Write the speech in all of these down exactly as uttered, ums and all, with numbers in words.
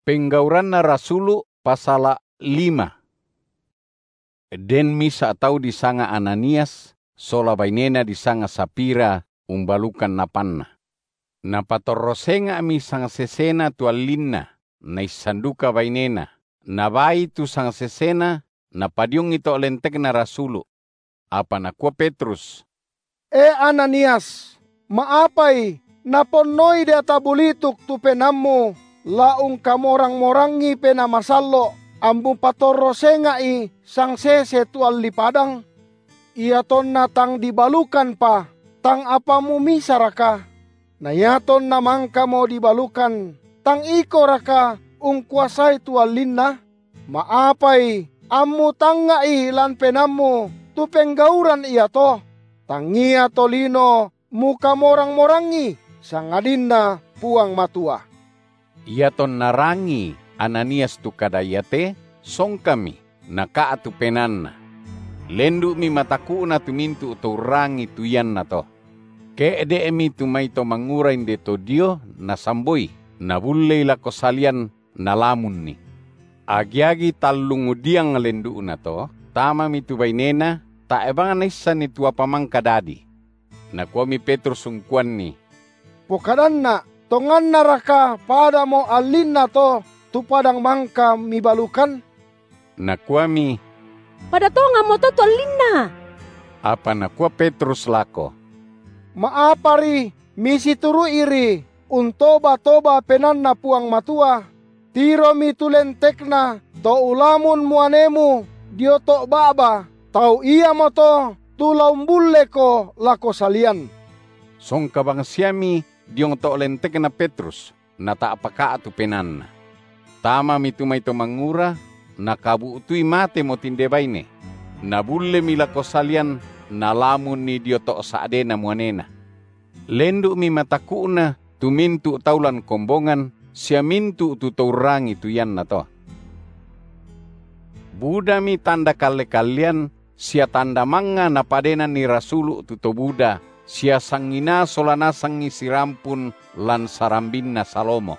Penggauran na Rasulu pasala lima. Den misa tau disanga Ananias, sola bainena disanga Sapira, umbalukan napanna. Napatorrosenga mi sang sesena tualinna, na isanduka bainena. Nabai tu sang sesena, napadiung ito lentek na Rasulu. Apa nakua Petrus? E Ananias, maapay naponoy de atabulituk tu penammo, laong kamorang-morangi penamasalo, ambu patorrosenga i sang sese tual lipadang. Iaton na tang dibalukan pa, tang apamu misa raka. Nayaton namang kamo dibalukan, tang iko raka ungkuasay tual linna. Maapay ammu tanga i lan penammu tu penggauran iato. Tangia tolino muka morang-morangi sangadinna puang matua. Iaton narangi Ananias tu kadayate song kami nakaatu penanna. Lendu mi mataku na tumintu tu rangi tuyan na to. Keede mi tumaito mangurain de to dio na samboy na bullay lako salian na lamun ni. Agiagi talungudiang lendu na to tama mi tubainena. Ta ebang naisa ni tua pamang kadadi. Nakuha mi Petrus sungkuan ni. Pokadan na, tongan naraka pada mo alin na to, tu padang mangka mi balukan. Nakuha mi. Pada tonga mo to tu alin na. Apa nakuha Petrus lako? Maapari, misi turu iri, untoba-toba penan na puang matua. Tiro mi tulentek na, to ulamun muanemu, dio to baba. Tau iya mo to, tulaw bulle ko lako salian. Song kabang siyami, diong to lentek na Petrus, na taapaka atu penan. Tama mi tumay to mangura, nakabuutuy mate mo tindebayne. Nabulle mi lako salian, nalamun ni dio to saade na muanena. Lendu mi matakuna, tumintu taulan kombongan, siya mintu tutaurangi tuyan na to. Buda mi tanda kale kalian, siya tanda manga na padenan ni Rasulu tuto Buddha, siya sangina solana sangi sirampun lan sarambin na Salomo.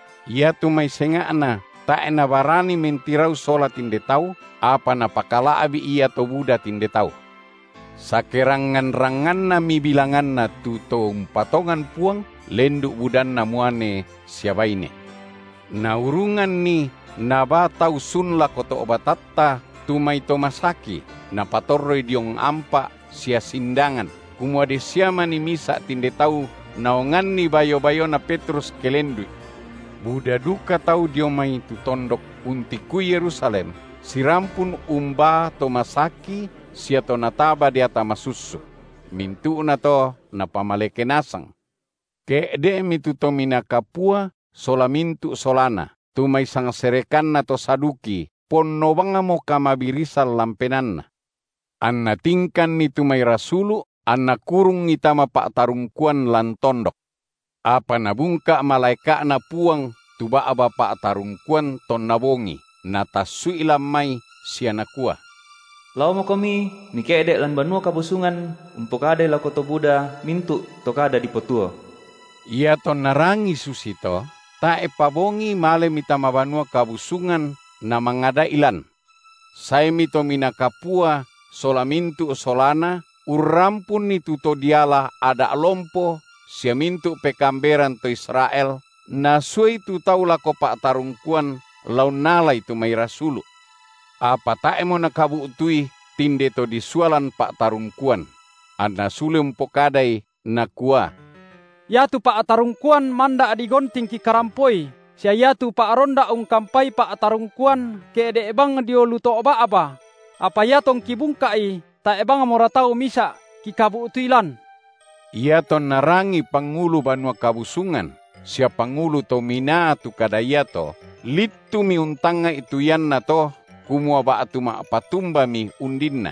Ia tumay senga na, tae na barani mentirau sola tinde tau, apa na pakalaabi ia to Buddha tinde tau. Sakerangan-rangan na mi bilangan na tuto umpatongan puang, lendu budan na muane siya baine. Naurungan ni nabatau sunla koto obatatta, tumay tomasaki, na patorroy diong ampa siya sindangan. Kumuade siya manimisa tinde tau naongan ni bayo-bayo na Petrus kelendu. Buda duka tau diong may tutondok untiku Yerusalem. Sirampun umba tomasaki siya to nataba diata masusu. Mintu na to na pamalekenasang. Keede mituto minakapua sola mintu solana. Tumay sang serekan na to saduki. Ponno banga mo kamabirisal lampenan. An natingkan ni tumay Rasulu, an nakurung itama pa tarungkuan lan tondok. Apa nabungka malaika na puang, tuba aba pa tarungkuan ton nabongi, natasui lamay siya nakua. Lau mo kami, mikeedek lan banua kabusungan, umpokade lakoto Buddha, mintu tokada di potuo. Ia ton narangi susito, tae pabongi male mitama banua kabusungan, na mangada ilan. Saya mito minakapua solamintu solana urampun ni tuto diala ada lompo siya mintu pekamberan to Israel na suai tu taula ko pa tarungkuan laun nala itu may Rasulu. Apa tae mo nakabuutui tinde to disualan pa tarungkuan. Ana sulem pokaday nakua. Ya tu pa tarungkuan manda adigonting ki karampoi. Siya yatu pa aronda ung kampai pa atarungkuan ke de ebang dio luto oba aba. Apa yatong kibungkai ta ebang moratau misa ki kabu utuilan. Ia ton narangi pangulu banua kabusungan. Siya pangulu to mina tu kadayato. Litu mi untanga ituyan na to. Kumua ba atu ma patumba mi undinna.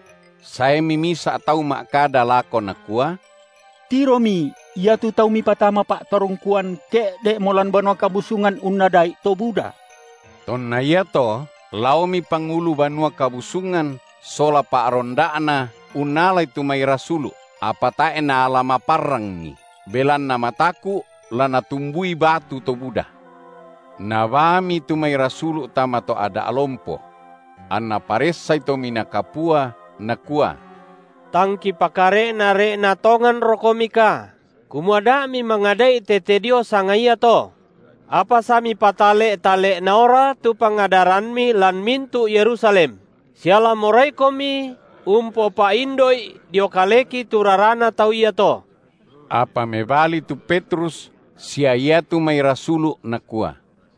Saya mi misa tau makada lako nakua. Tiro mi. Ia tu tau mi patama pak torungkuan ke dek molan banua kabusungan unadai to Buddha. Ton na yato, lau mi pangulu banua kabusungan, sola pa arondaana, unalay tumay Rasulu, apa tae na alama parang ni, belan na mataku, lana tumbui batu to Buddha. Nabami tu may rasulu tama to ada alompo. Anna paresa ito minakapua nakua. Tangki pakare na re na tongan rokomika. Kumuada mi mangadai tetedio sangaya to. Apa sami patale tale naora tu pangadaran mi lan mintu Yerusalem. Siala morai komi umpo pa indoi dio kaleki turarana tau iya to. Apa mebali tu Petrus siya tu may rasulu nakua.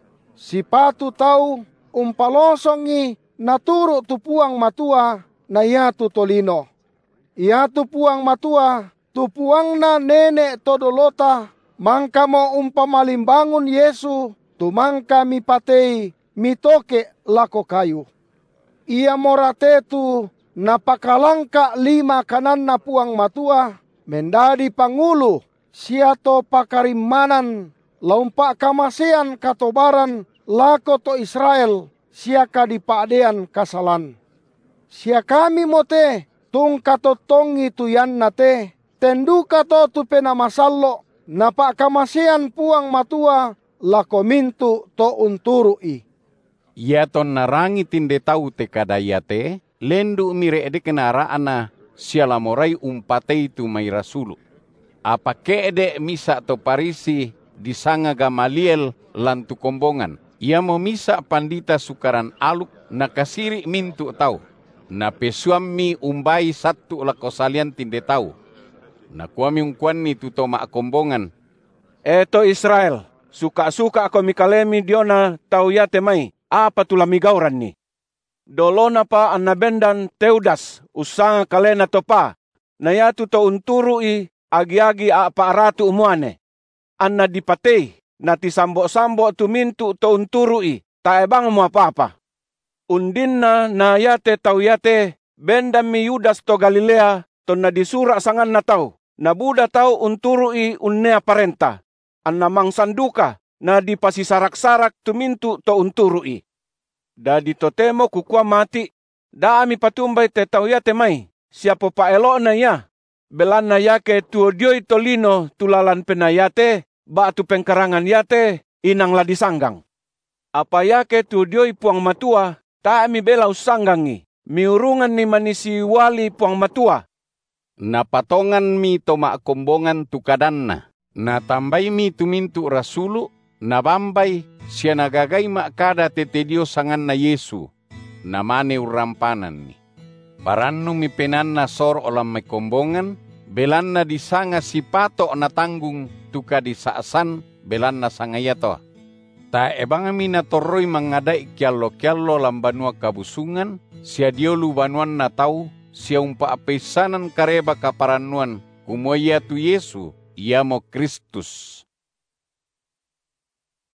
Si patu tau umpalosongi naturo tu puang matua na yatu tolino. Yatu puang matua tu puang na nene todolota mangka mo umpamalimbangun Yesu tu mangka mi patei mitoke lako kayu. Ia morate tu napakalangka lima kanan na puang matua mendadi pangulu siato pakarimanan laumpa kamasean katobaran lako to Israel siaka dipadean kasalan. Sia kami mote tung katotongi tuyan nate tendu kato tu penamasallo napa kamasean puang matua lako mintu to unturui. Ia ton narangi tinde tau te kadayate lendu mire ede kenaraana siala morai umpate itu may rasulu. Apa keede misa to parisi disanga Gamaliel lantu kombongan. Ia mo misa pandita sukaran aluk nakasiri mintu tau. Na pesuami umbai satu lako salian tinde tau. Na kuami ungkuan ni tuto mak kombongan. Eto Israel, suka-suka ako mikalemi diona tau yate mai. Apa tulami gauran ni? Dolona pa anabendan Teudas usanga kalena topa. Na yatu to unturui agi-agi apa aratu umuane. Anna dipatei na tisambo-sambo tumintu to unturui. Taebang mo apa-apa. Undin na na yate tau yate bendam mi Yudas to Galilea to na disura sangan na tau. Na buda tau unturui unnea parenta. Anna mangsanduka na dipasisarak-sarak tumintu to unturui. Dadi totemo kukua mati. Daami patumbay te tau yate mai. Siapo paelo na ya. Belan na yake tuodioy tolino tulalan penayate. Batu pengkarangan yate inang ladi sanggang. Apa yake tuodioy puang matua. Taami bela usanggangi. Miurungan ni manisi wali puang matua. Napatongan mi toma kombongan tukadanna. Natambay mi tumintu rasulu. Nabambay siya nagagay makada tetedio sangan na Yesu. Namane urampanan ni. Paranno mi penan na sor olam may kombongan. Belan na disanga si pato na tanggung tuka di saasan. Belan na sangayato. Ta ebang mi natoroy mangaday kialo-kialo lambanua kabusungan. Siya diolu banuan na tau. Siya umpaapesanan kareba kaparanuan. Kumoya tu Yesu. Ia mo Kristus.